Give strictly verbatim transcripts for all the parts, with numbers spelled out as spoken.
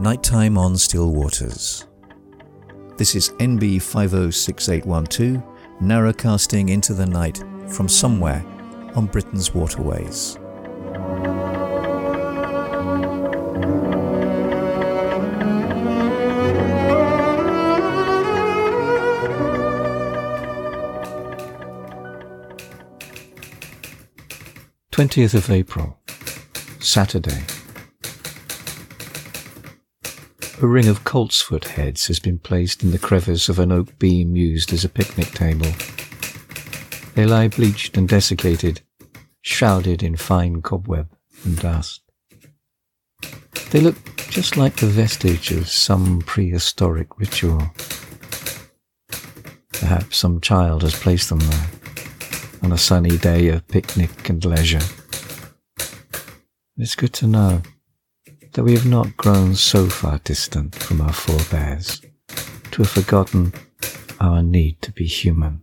Nighttime on Still Waters. This is N B five oh six eight one two, narrowcasting into the night from somewhere on Britain's waterways. twentieth of April, Saturday. A ring of coltsfoot heads has been placed in the crevice of an oak beam used as a picnic table. They lie bleached and desiccated, shrouded in fine cobweb and dust. They look just like the vestige of some prehistoric ritual. Perhaps some child has placed them there on a sunny day of picnic and leisure. It's good to know that we have not grown so far distant from our forebears to have forgotten our need to be human.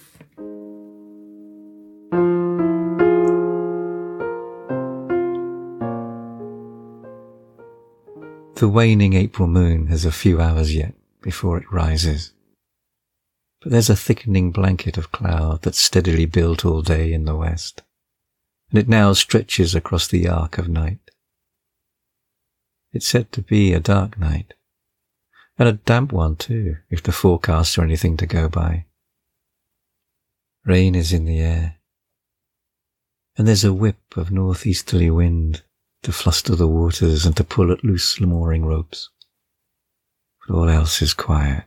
The waning April moon has a few hours yet before it rises, but there's a thickening blanket of cloud that's steadily built all day in the west, and it now stretches across the arc of night. It's said to be a dark night, and a damp one too, if the forecasts are anything to go by. Rain is in the air, and there's a whip of northeasterly wind to fluster the waters and to pull at loose mooring ropes. But all else is quiet.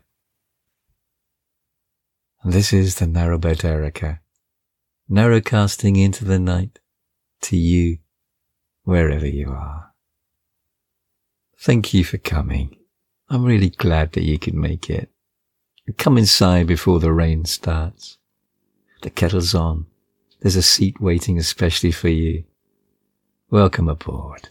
And this is the Narrowbed Erica, narrowcasting into the night to you, wherever you are. Thank you for coming. I'm really glad that you could make it. Come inside before the rain starts. The kettle's on. There's a seat waiting especially for you. Welcome aboard.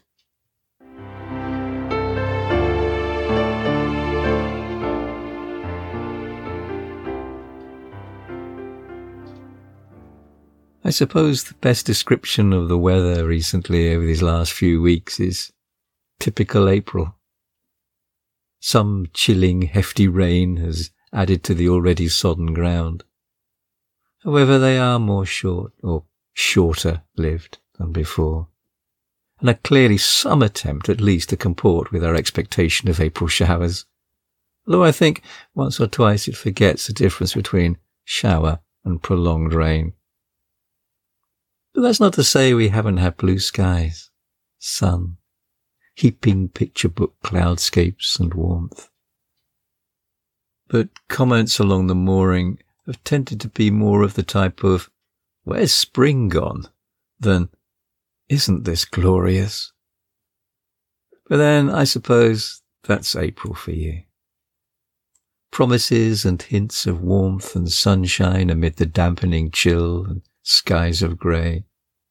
I suppose the best description of the weather recently over these last few weeks is typical April. Some chilling, hefty rain has added to the already sodden ground. However, they are more short, or shorter-lived than before, and are clearly some attempt at least to comport with our expectation of April showers, although I think once or twice it forgets the difference between shower and prolonged rain. But that's not to say we haven't had blue skies, sun, heaping picture book cloudscapes and warmth. But comments along the mooring have tended to be more of the type of, "Where's spring gone?" than, "Isn't this glorious?" But then I suppose that's April for you. Promises and hints of warmth and sunshine amid the dampening chill and skies of grey.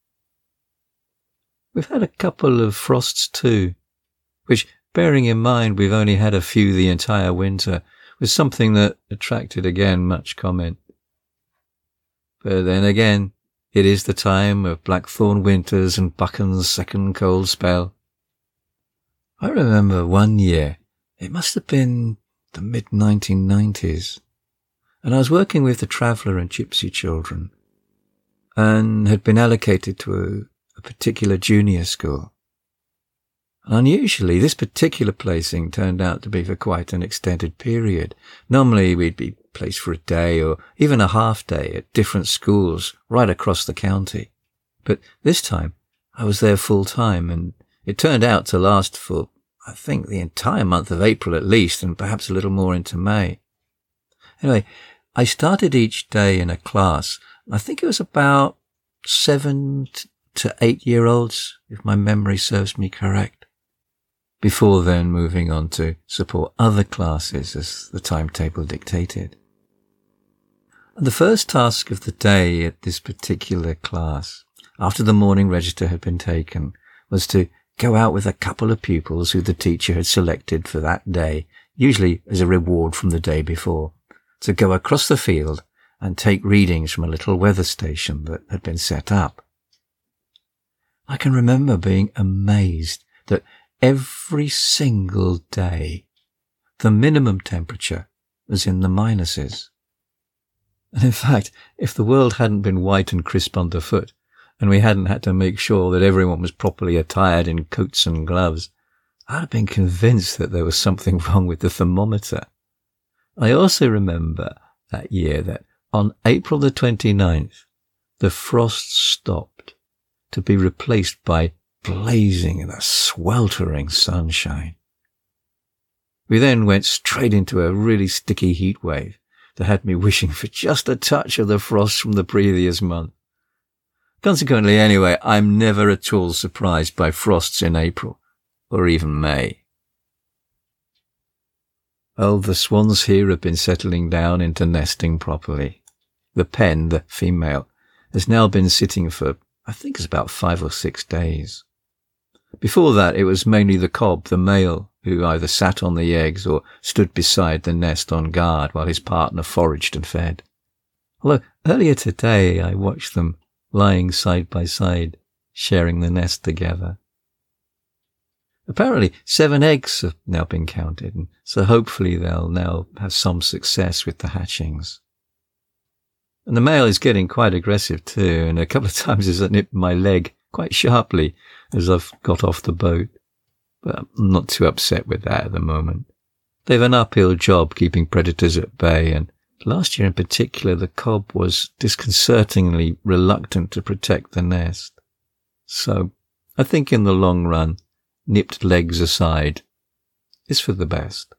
We've had a couple of frosts too, which, bearing in mind we've only had a few the entire winter, was something that attracted again much comment. But then again, it is the time of Blackthorn winters and Buchan's second cold spell. I remember one year, it must have been the mid nineteen nineties, and I was working with the Traveller and Gypsy children, and had been allocated to a a particular junior school. Unusually, this particular placing turned out to be for quite an extended period. Normally we'd be placed for a day or even a half day at different schools right across the county. But this time I was there full time, and it turned out to last for, I think, the entire month of April at least, and perhaps a little more into May. Anyway, I started each day in a class. I think it was about seven to eight-year-olds, if my memory serves me correct, before then moving on to support other classes as the timetable dictated. And the first task of the day at this particular class, after the morning register had been taken, was to go out with a couple of pupils who the teacher had selected for that day, usually as a reward from the day before, to go across the field and take readings from a little weather station that had been set up. I can remember being amazed that every single day, the minimum temperature was in the minuses. And in fact, if the world hadn't been white and crisp underfoot, and we hadn't had to make sure that everyone was properly attired in coats and gloves, I'd have been convinced that there was something wrong with the thermometer. I also remember that year that on April the twenty-ninth, the frost stopped to be replaced by blazing and a sweltering sunshine. We then went straight into a really sticky heat wave that had me wishing for just a touch of the frost from the previous month. Consequently, anyway, I'm never at all surprised by frosts in April, or even May. Oh, the swans here have been settling down into nesting properly. The pen, the female, has now been sitting for, I think it's about five or six days. Before that, it was mainly the cob, the male, who either sat on the eggs or stood beside the nest on guard while his partner foraged and fed. Although earlier today I watched them lying side by side, sharing the nest together. Apparently, seven eggs have now been counted, and so hopefully they'll now have some success with the hatchings. And the male is getting quite aggressive too, and a couple of times has nipped my leg quite sharply as I've got off the boat. But I'm not too upset with that at the moment. They've an uphill job keeping predators at bay, and last year in particular the cob was disconcertingly reluctant to protect the nest. So I think in the long run, nipped legs aside, is for the best.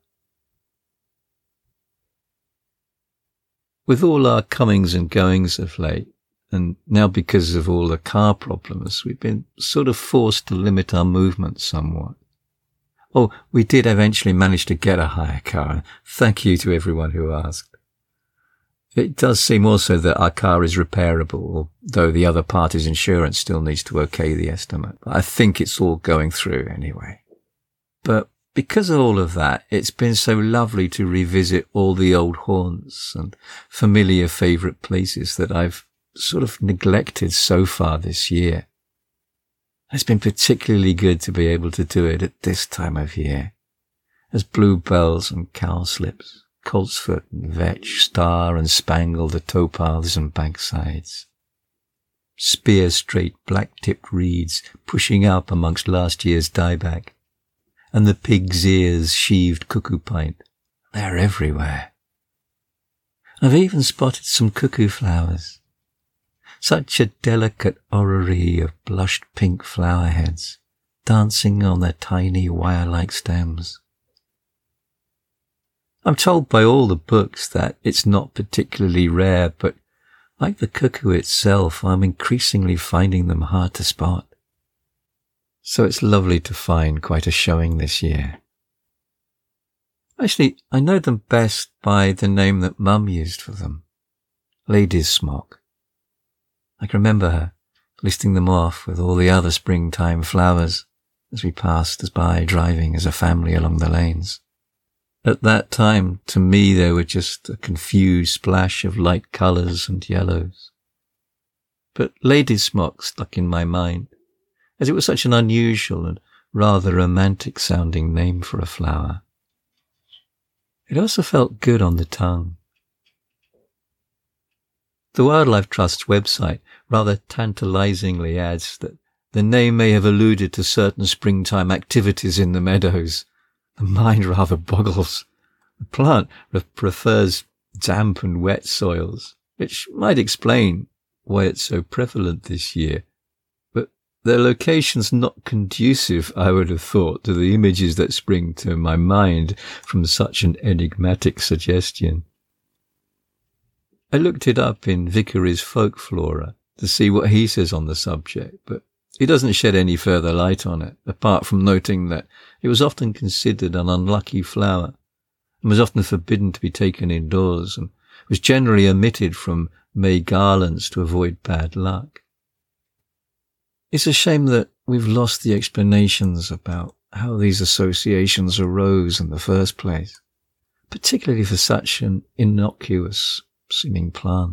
With all our comings and goings of late, and now because of all the car problems, we've been sort of forced to limit our movement somewhat. Oh, we did eventually manage to get a hire car, and thank you to everyone who asked. It does seem also that our car is repairable, although the other party's insurance still needs to okay the estimate. I think it's all going through anyway. But because of all of that, it's been so lovely to revisit all the old haunts and familiar favourite places that I've sort of neglected so far this year. It's been particularly good to be able to do it at this time of year, as bluebells and cowslips, coltsfoot and vetch star and spangle the towpaths and banksides. Spear-straight black-tipped reeds pushing up amongst last year's dieback, and the pig's ears sheaved cuckoo pint. They're everywhere. I've even spotted some cuckoo flowers. Such a delicate orrery of blushed pink flower heads, dancing on their tiny wire-like stems. I'm told by all the books that it's not particularly rare, but like the cuckoo itself, I'm increasingly finding them hard to spot. So it's lovely to find quite a showing this year. Actually, I know them best by the name that Mum used for them, Lady's Smock. I can remember her listing them off with all the other springtime flowers as we passed us by driving as a family along the lanes. At that time, to me, they were just a confused splash of light colours and yellows. But Lady's Smock stuck in my mind, as it was such an unusual and rather romantic-sounding name for a flower. It also felt good on the tongue. The Wildlife Trust's website rather tantalizingly adds that the name may have alluded to certain springtime activities in the meadows. The mind rather boggles. The plant prefers damp and wet soils, which might explain why it's so prevalent this year. But their location's not conducive, I would have thought, to the images that spring to my mind from such an enigmatic suggestion. I looked it up in Vickery's Folklore to see what he says on the subject, but he doesn't shed any further light on it, apart from noting that it was often considered an unlucky flower, and was often forbidden to be taken indoors, and was generally omitted from May garlands to avoid bad luck. It's a shame that we've lost the explanations about how these associations arose in the first place, particularly for such an innocuous seeming plant.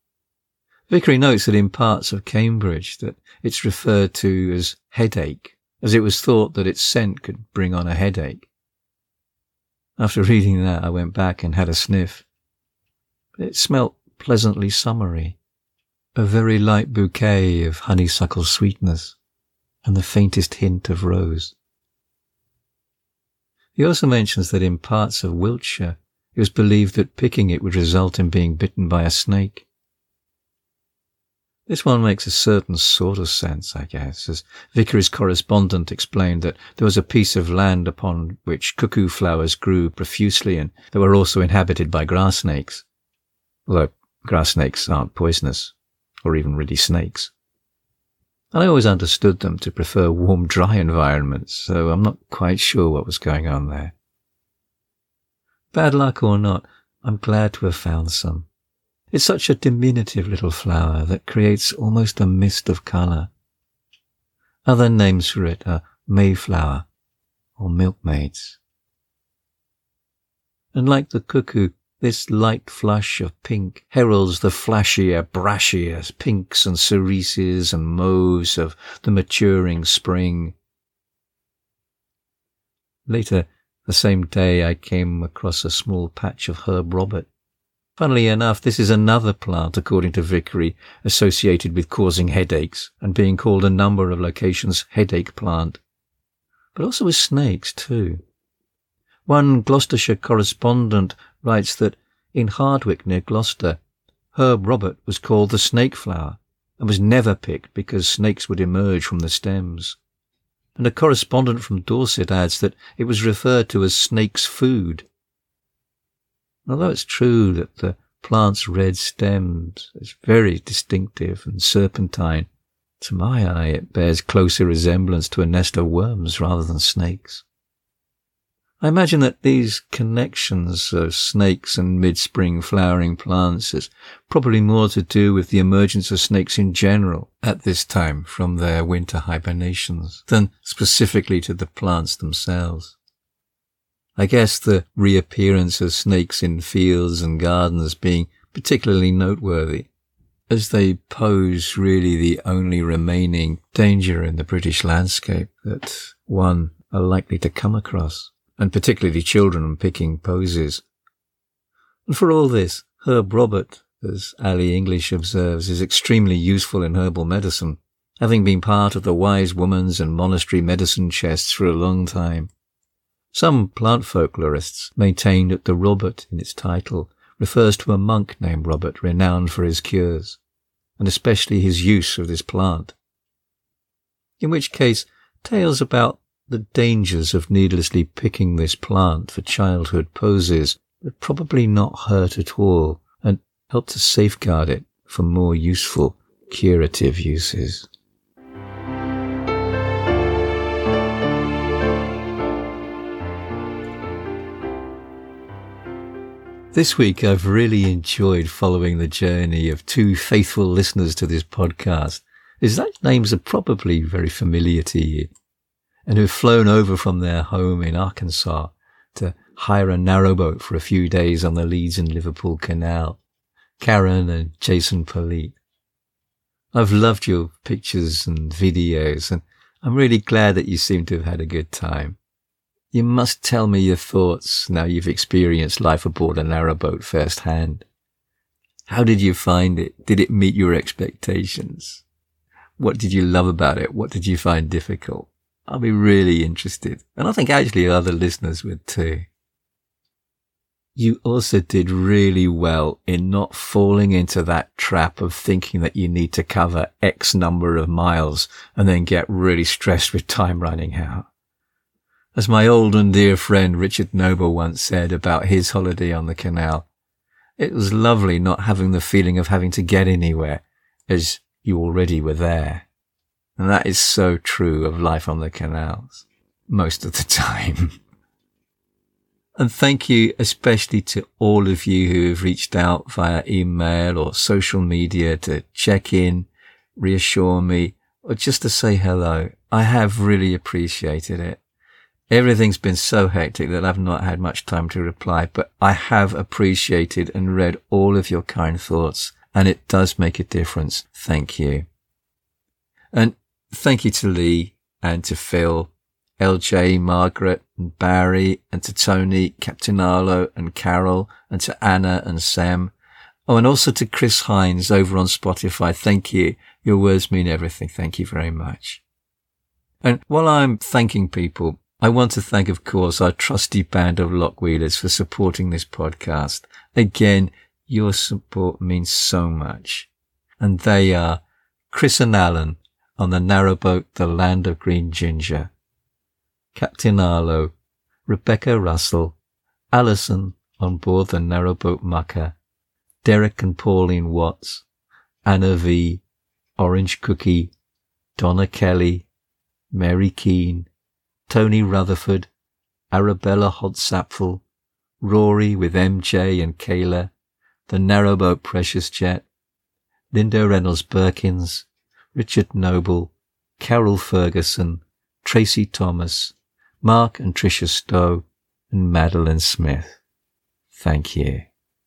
Vickery notes that in parts of Cambridge that it's referred to as headache as it was thought that its scent could bring on a headache. After reading that, I went back and had a sniff. It smelt pleasantly summery, a very light bouquet of honeysuckle sweetness, and the faintest hint of rose. He also mentions that in parts of Wiltshire, it was believed that picking it would result in being bitten by a snake. This one makes a certain sort of sense, I guess, as Vickery's correspondent explained that there was a piece of land upon which cuckoo flowers grew profusely and that were also inhabited by grass snakes, although grass snakes aren't poisonous, or even really snakes. And I always understood them to prefer warm, dry environments, so I'm not quite sure what was going on there. Bad luck or not, I'm glad to have found some. It's such a diminutive little flower that creates almost a mist of colour. Other names for it are mayflower or milkmaids. And like the cuckoo, this light flush of pink heralds the flashier, brashier pinks and cerises and mauves of the maturing spring. Later, the same day, I came across a small patch of Herb Robert. Funnily enough, this is another plant, according to Vickery, associated with causing headaches and being called a number of locations headache plant, but also with snakes too. One Gloucestershire correspondent writes that in Hardwick near Gloucester, Herb Robert was called the snake flower and was never picked because snakes would emerge from the stems. And a correspondent from Dorset adds that it was referred to as snake's food. Although it's true that the plant's red stems is very distinctive and serpentine, to my eye it bears closer resemblance to a nest of worms rather than snakes. I imagine that these connections of snakes and mid-spring flowering plants is probably more to do with the emergence of snakes in general at this time from their winter hibernations than specifically to the plants themselves. I guess the reappearance of snakes in fields and gardens being particularly noteworthy, as they pose really the only remaining danger in the British landscape that one are likely to come across, and particularly children picking posies. And for all this, Herb Robert, as Ali English observes, is extremely useful in herbal medicine, having been part of the wise woman's and monastery medicine chests for a long time. Some plant folklorists maintain that the Robert in its title refers to a monk named Robert renowned for his cures, and especially his use of this plant. In which case, tales about the dangers of needlessly picking this plant for childhood poses would probably not hurt at all and help to safeguard it for more useful curative uses. This week I've really enjoyed following the journey of two faithful listeners to this podcast, as those names are probably very familiar to you, and who've flown over from their home in Arkansas to hire a narrowboat for a few days on the Leeds and Liverpool Canal, Karen and Jason Polite. I've loved your pictures and videos, and I'm really glad that you seem to have had a good time. You must tell me your thoughts now you've experienced life aboard a narrowboat firsthand. How did you find it? Did it meet your expectations? What did you love about it? What did you find difficult? I'll be really interested, and I think actually other listeners would too. You also did really well in not falling into that trap of thinking that you need to cover X number of miles and then get really stressed with time running out. As my old and dear friend Richard Noble once said about his holiday on the canal, it was lovely not having the feeling of having to get anywhere, as you already were there. And that is so true of life on the canals, most of the time. And thank you especially to all of you who have reached out via email or social media to check in, reassure me, or just to say hello. I have really appreciated it. Everything's been so hectic that I've not had much time to reply, but I have appreciated and read all of your kind thoughts, and it does make a difference. Thank you. And thank you to Lee, and to Phil, L J, Margaret and Barry, and to Tony, Captain Arlo and Carol, and to Anna and Sam. Oh, and also to Chris Hines over on Spotify. Thank you. Your words mean everything. Thank you very much. And while I'm thanking people, I want to thank, of course, our trusty band of Lockwheelers for supporting this podcast. Again, your support means so much. And they are Chris and Alan on the narrowboat The Land of Green Ginger, Captain Arlo, Rebecca Russell, Alison on board the narrowboat Mucker, Derek and Pauline Watts, Anna V, Orange Cookie, Donna Kelly, Mary Keane, Tony Rutherford, Arabella Hodsapfel, Rory with M J and Kayla, the narrowboat Precious Jet, Linda Reynolds Birkins, Richard Noble, Carol Ferguson, Tracy Thomas, Mark and Tricia Stowe, and Madeline Smith. Thank you.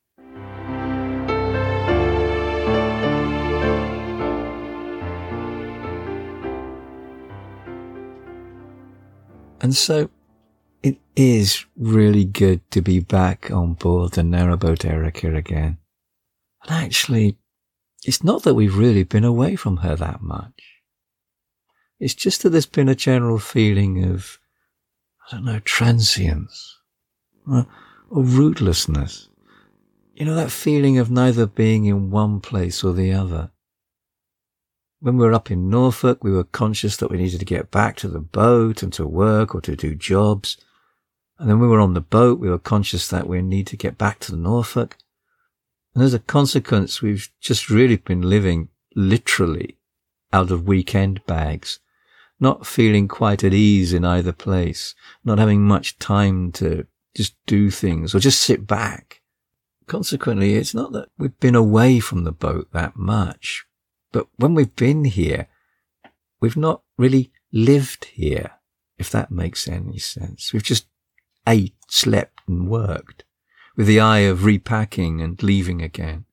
And so it is really good to be back on board the narrowboat Erica again. And actually, it's not that we've really been away from her that much. It's just that there's been a general feeling of, I don't know, transience or, or rootlessness. You know, that feeling of neither being in one place or the other. When we were up in Norfolk, we were conscious that we needed to get back to the boat and to work or to do jobs. And then we were on the boat, we were conscious that we need to get back to Norfolk. And as a consequence, we've just really been living literally out of weekend bags, not feeling quite at ease in either place, not having much time to just do things or just sit back. Consequently, it's not that we've been away from the boat that much. But when we've been here, we've not really lived here, if that makes any sense. We've just ate, slept and worked with the eye of repacking and leaving again.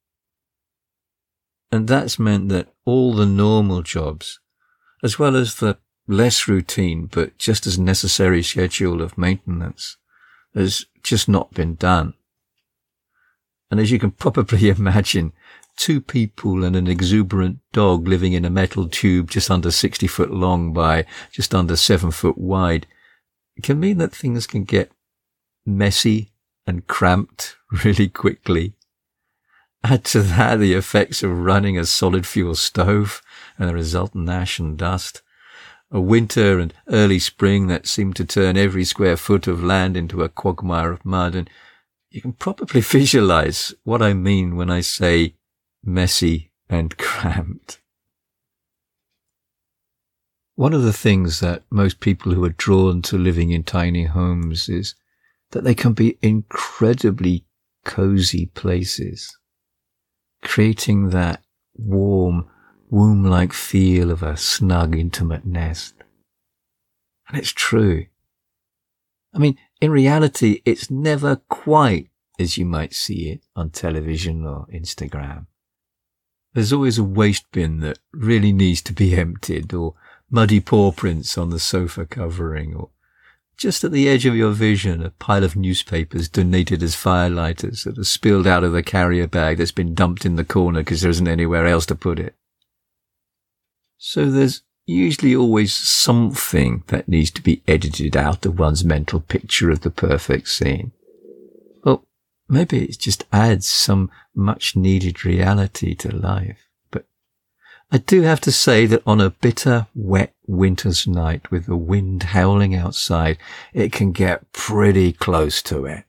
And that's meant that all the normal jobs, as well as the less routine but just as necessary schedule of maintenance, has just not been done. And as you can probably imagine, two people and an exuberant dog living in a metal tube just under sixty foot long by just under seven foot wide can mean that things can get messy and cramped really quickly. Add to that the effects of running a solid fuel stove and the resultant ash and dust, a winter and early spring that seemed to turn every square foot of land into a quagmire of mud, and you can probably visualize what I mean when I say messy and cramped. One of the things that most people who are drawn to living in tiny homes is that they can be incredibly cozy places, creating that warm, womb-like feel of a snug, intimate nest. And it's true. I mean, in reality, it's never quite as you might see it on television or Instagram. There's always a waste bin that really needs to be emptied, or muddy paw prints on the sofa covering, or just at the edge of your vision, a pile of newspapers donated as firelighters that are spilled out of the carrier bag that's been dumped in the corner because there isn't anywhere else to put it. So there's usually always something that needs to be edited out of one's mental picture of the perfect scene. Well, maybe it just adds some much-needed reality to life. But I do have to say that on a bitter, wet winter's night with the wind howling outside, it can get pretty close to it.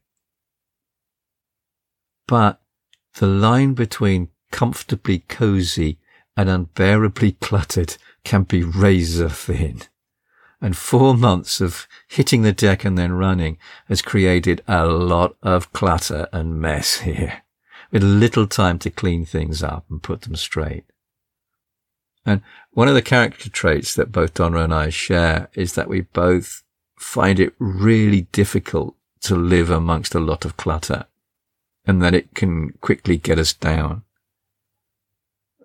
But the line between comfortably cozy and unbearably cluttered can be razor thin. And four months of hitting the deck and then running has created a lot of clutter and mess here, with little time to clean things up and put them straight. And one of the character traits that both Donna and I share is that we both find it really difficult to live amongst a lot of clutter, and that it can quickly get us down.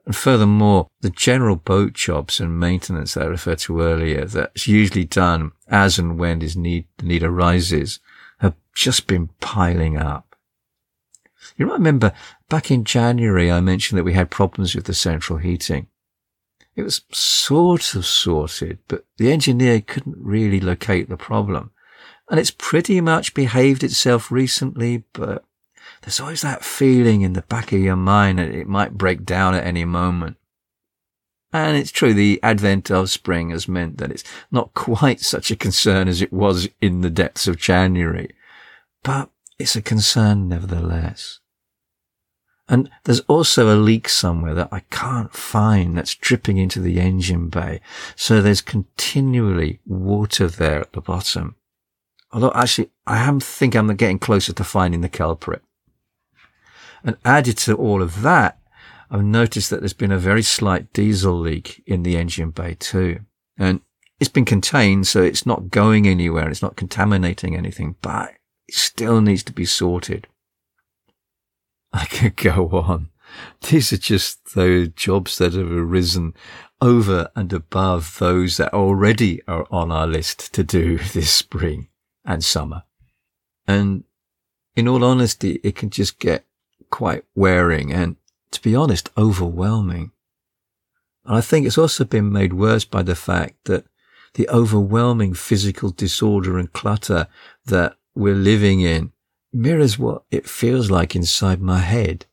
And furthermore, the general boat jobs and maintenance that I referred to earlier, that's usually done as and when is need, the need arises, have just been piling up. You might remember back in January, I mentioned that we had problems with the central heating. It was sort of sorted, but the engineer couldn't really locate the problem. And it's pretty much behaved itself recently, but there's always that feeling in the back of your mind that it might break down at any moment. And it's true, the advent of spring has meant that it's not quite such a concern as it was in the depths of January, but it's a concern nevertheless. And there's also a leak somewhere that I can't find that's dripping into the engine bay. So there's continually water there at the bottom. Although actually, I am think I'm getting closer to finding the culprit. And added to all of that, I've noticed that there's been a very slight diesel leak in the engine bay too. And it's been contained, so it's not going anywhere. It's not contaminating anything, but it still needs to be sorted. I could go on. These are just those jobs that have arisen over and above those that already are on our list to do this spring and summer. And in all honesty, it can just get quite wearing and, to be honest, overwhelming. And I think it's also been made worse by the fact that the overwhelming physical disorder and clutter that we're living in mirrors what it feels like inside my head.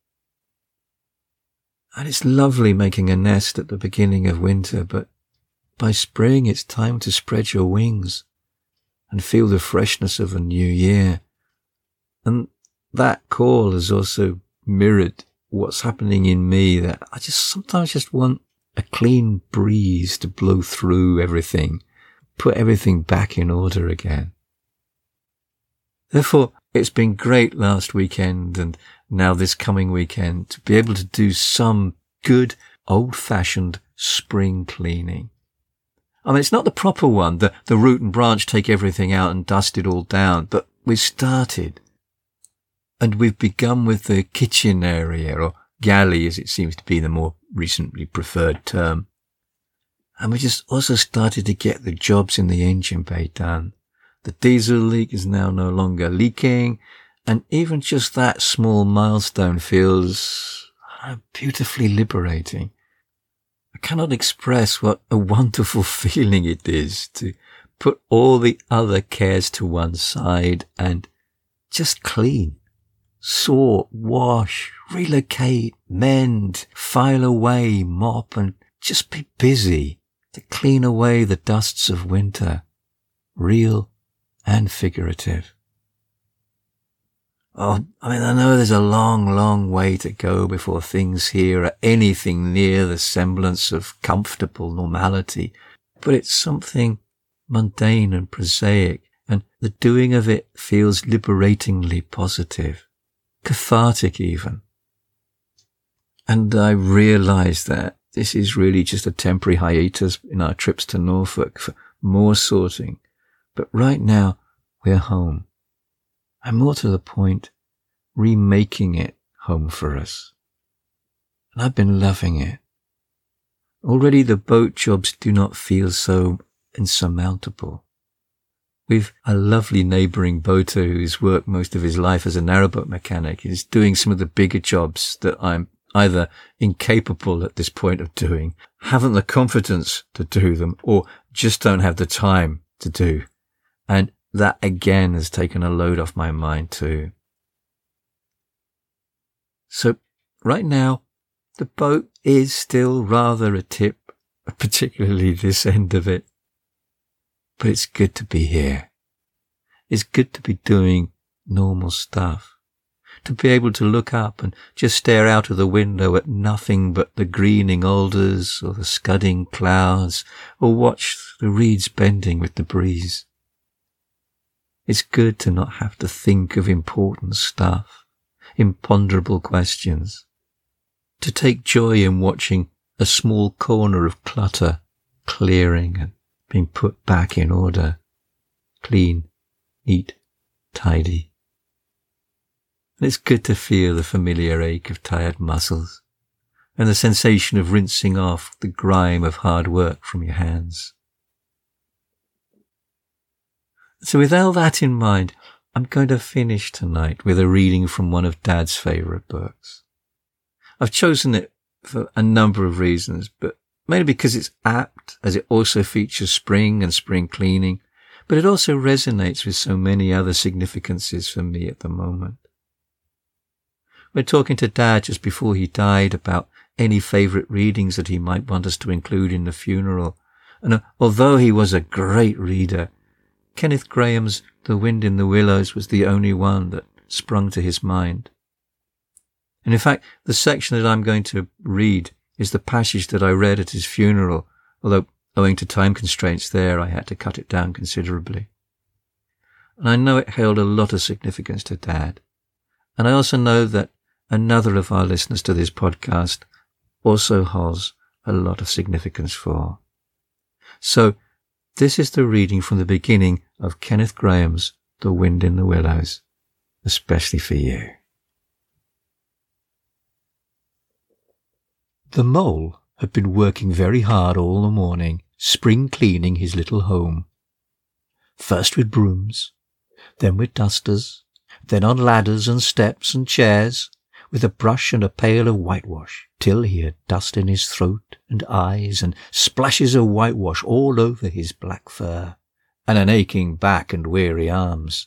And it's lovely making a nest at the beginning of winter, but by spring it's time to spread your wings and feel the freshness of a new year. And that call has also mirrored what's happening in me, that I just sometimes just want a clean breeze to blow through everything, put everything back in order again. Therefore, it's been great last weekend and now this coming weekend to be able to do some good old-fashioned spring cleaning. I mean, it's not the proper one, the, the root and branch, take everything out and dust it all down, but we've started. And we've begun with the kitchen area, or galley as it seems to be the more recently preferred term. And we just also started to get the jobs in the engine bay done. The diesel leak is now no longer leaking, and even just that small milestone feels uh, beautifully liberating. I cannot express what a wonderful feeling it is to put all the other cares to one side and just clean, sort, wash, relocate, mend, file away, mop, and just be busy to clean away the dusts of winter, real and figurative. Oh, I mean, I know there's a long, long way to go before things here are anything near the semblance of comfortable normality, but it's something mundane and prosaic, and the doing of it feels liberatingly positive, cathartic even. And I realize that this is really just a temporary hiatus in our trips to Norfolk for more sorting. But right now, we're home. And more to the point, remaking it home for us. And I've been loving it. Already the boat jobs do not feel so insurmountable. We've a lovely neighbouring boater who's worked most of his life as a narrowboat mechanic. He's doing some of the bigger jobs that I'm either incapable at this point of doing, haven't the confidence to do them, or just don't have the time to do. And that again has taken a load off my mind too. So right now, the boat is still rather a tip, particularly this end of it. But it's good to be here. It's good to be doing normal stuff. To be able to look up and just stare out of the window at nothing but the greening alders or the scudding clouds, or watch the reeds bending with the breeze. It's good to not have to think of important stuff, imponderable questions. To take joy in watching a small corner of clutter clearing and being put back in order, clean, neat, tidy. And it's good to feel the familiar ache of tired muscles and the sensation of rinsing off the grime of hard work from your hands. So with all that in mind, I'm going to finish tonight with a reading from one of Dad's favourite books. I've chosen it for a number of reasons, but mainly because it's apt, as it also features spring and spring cleaning, but it also resonates with so many other significances for me at the moment. We're talking to Dad just before he died about any favourite readings that he might want us to include in the funeral, and uh, although he was a great reader, Kenneth Grahame's The Wind in the Willows was the only one that sprung to his mind. And in fact, the section that I'm going to read is the passage that I read at his funeral, although owing to time constraints there, I had to cut it down considerably. And I know it held a lot of significance to Dad. And I also know that another of our listeners to this podcast also holds a lot of significance for. So, this is the reading from the beginning of Kenneth Grahame's The Wind in the Willows, especially for you. The mole had been working very hard all the morning, spring cleaning his little home. First with brooms, then with dusters, then on ladders and steps and chairs, with a brush and a pail of whitewash, till he had dust in his throat and eyes and splashes of whitewash all over his black fur, and an aching back and weary arms.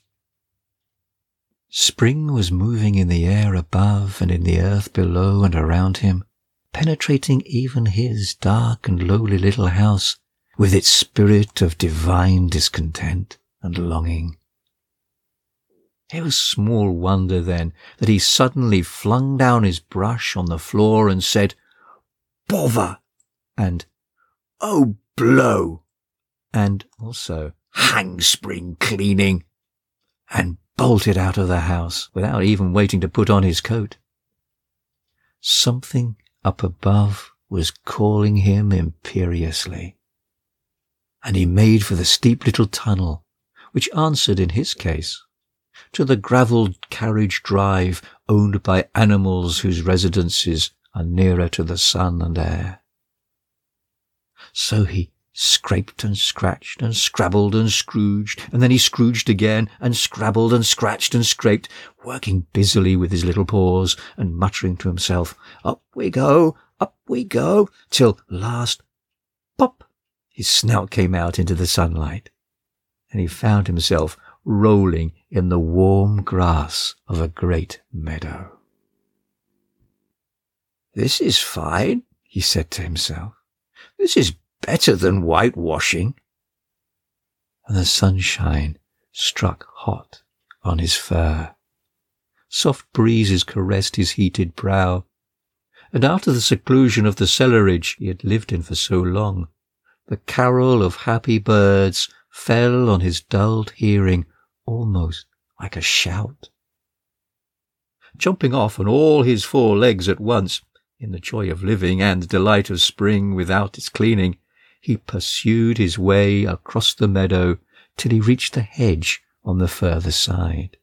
Spring was moving in the air above and in the earth below and around him, penetrating even his dark and lowly little house with its spirit of divine discontent and longing. It was small wonder, then, that he suddenly flung down his brush on the floor and said, "Bother!" and "Oh, blow!" and also "Hang spring cleaning!" and bolted out of the house without even waiting to put on his coat. Something up above was calling him imperiously, and he made for the steep little tunnel, which answered in his case to the gravelled carriage drive owned by animals whose residences are nearer to the sun and air. So he scraped and scratched and scrabbled and scrooged, and then he scrooged again and scrabbled and scratched and scraped, working busily with his little paws and muttering to himself, "Up we go, up we go," till last, pop, his snout came out into the sunlight, and he found himself rolling in the warm grass of a great meadow. "This is fine," he said to himself. "This is better than whitewashing." And the sunshine struck hot on his fur. Soft breezes caressed his heated brow, and after the seclusion of the cellarage he had lived in for so long, the carol of happy birds fell on his dulled hearing almost like a shout. Jumping off on all his four legs at once, in the joy of living and delight of spring without its cleaning, he pursued his way across the meadow till he reached the hedge on the further side.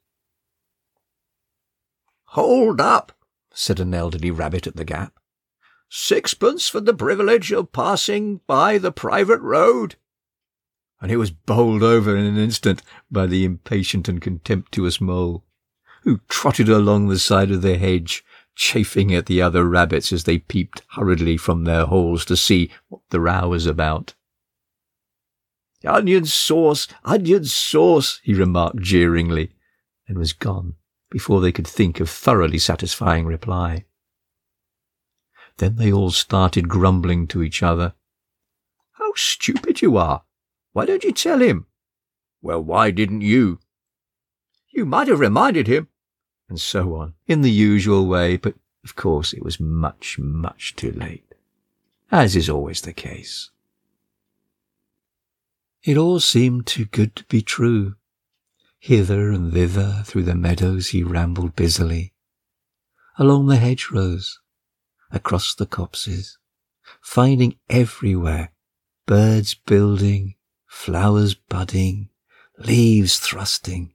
"Hold up," said an elderly rabbit at the gap. "Sixpence for the privilege of passing by the private road." And it was bowled over in an instant by the impatient and contemptuous mole, who trotted along the side of the hedge, chafing at the other rabbits as they peeped hurriedly from their holes to see what the row was about. "Onion sauce, onion sauce," he remarked jeeringly, and was gone before they could think of thoroughly satisfying reply. Then they all started grumbling to each other. "How stupid you are! Why don't you tell him?" "Well, why didn't you?" "You might have reminded him," and so on, in the usual way, but of course it was much, much too late, as is always the case. It all seemed too good to be true. Hither and thither through the meadows he rambled busily, along the hedgerows, across the copses, finding everywhere birds building, flowers budding, leaves thrusting,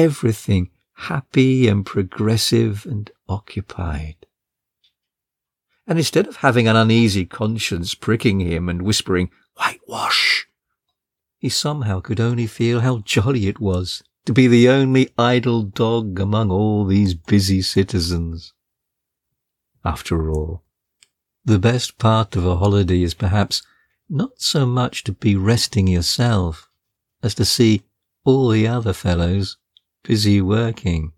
everything happy and progressive and occupied. And instead of having an uneasy conscience pricking him and whispering, "Whitewash," he somehow could only feel how jolly it was to be the only idle dog among all these busy citizens. After all, the best part of a holiday is perhaps not so much to be resting yourself as to see all the other fellows busy working.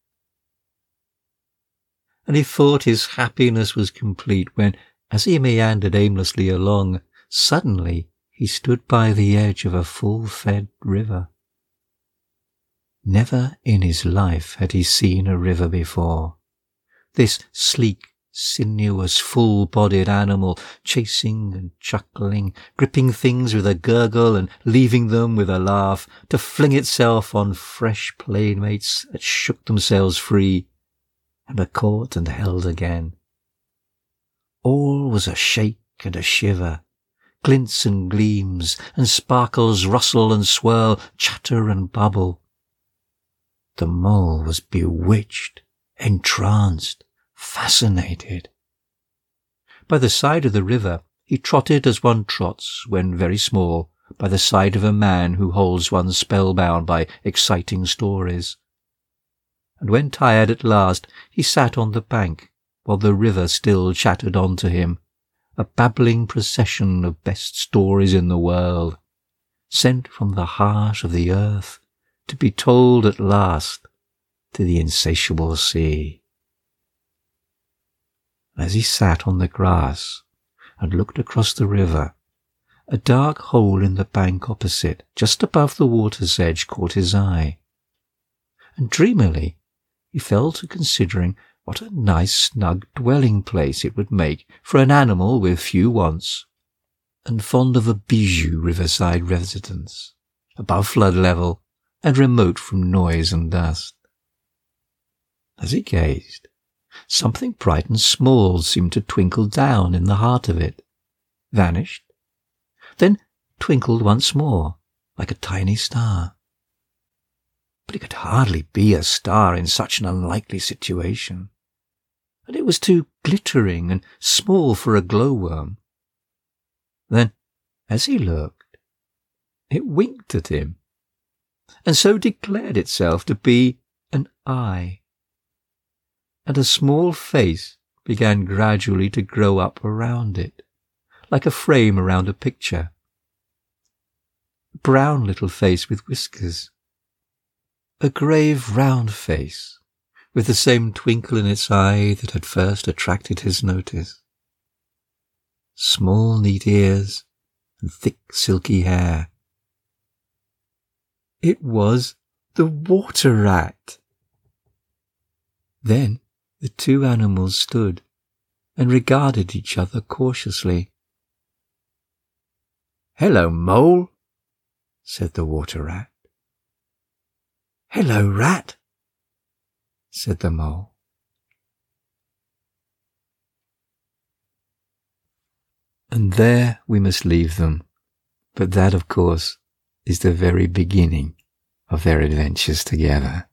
And he thought his happiness was complete when, as he meandered aimlessly along, suddenly he stood by the edge of a full-fed river. Never in his life had he seen a river before. This sleek, sinuous, full-bodied animal, chasing and chuckling, gripping things with a gurgle and leaving them with a laugh, to fling itself on fresh playmates that shook themselves free, and are caught and held again. All was a shake and a shiver. Glints and gleams, and sparkles rustle and swirl, chatter and bubble. The mole was bewitched, entranced, fascinated. By the side of the river he trotted as one trots, when very small, by the side of a man who holds one spellbound by exciting stories. And when tired at last, he sat on the bank, while the river still chattered on to him, a babbling procession of best stories in the world, sent from the heart of the earth to be told at last to the insatiable sea. As he sat on the grass and looked across the river, a dark hole in the bank opposite, just above the water's edge, caught his eye, and dreamily he fell to considering what a nice snug dwelling place it would make for an animal with few wants, and fond of a bijou riverside residence, above flood level and remote from noise and dust. As he gazed, something bright and small seemed to twinkle down in the heart of it, vanished, then twinkled once more like a tiny star. But it could hardly be a star in such an unlikely situation, and it was too glittering and small for a glowworm. Then, as he looked, it winked at him, and so declared itself to be an eye, and a small face began gradually to grow up around it, like a frame around a picture. A brown little face with whiskers. A grave, round face, with the same twinkle in its eye that had first attracted his notice. Small, neat ears, and thick, silky hair. It was the water rat. Then the two animals stood and regarded each other cautiously. "Hello, Mole," said the water rat. "Hello, Rat," said the Mole. And there we must leave them, but that, of course, is the very beginning of their adventures together.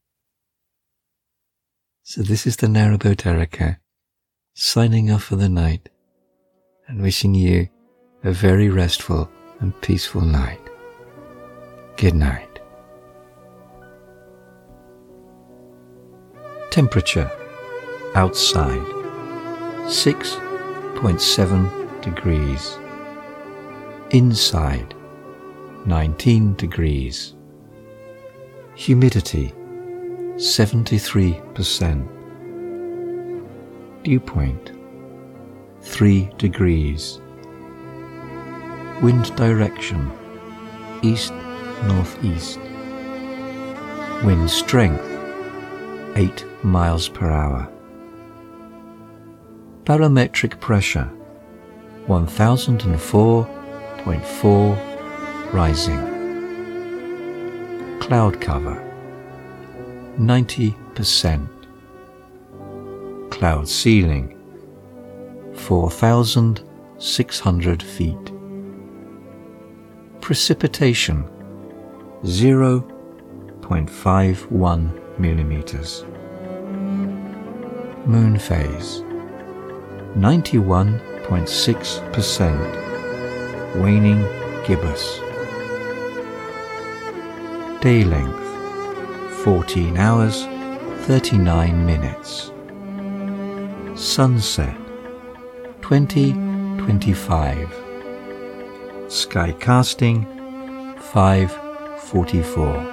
So this is the Narrowboat Erica, signing off for the night, and wishing you a very restful and peaceful night. Good night. Temperature outside six point seven degrees. Inside nineteen degrees. Humidity seventy-three percent. Dew point three degrees. Wind direction east-northeast. Wind strength eight miles per hour. Barometric pressure one thousand four point four rising. Cloud cover ninety percent. Cloud ceiling four thousand six hundred feet. Precipitation zero point five one millimeters. Moon phase ninety-one point six percent. Waning gibbous. Day length fourteen hours thirty-nine minutes. Sunset twenty twenty-five. Sky casting five forty-four.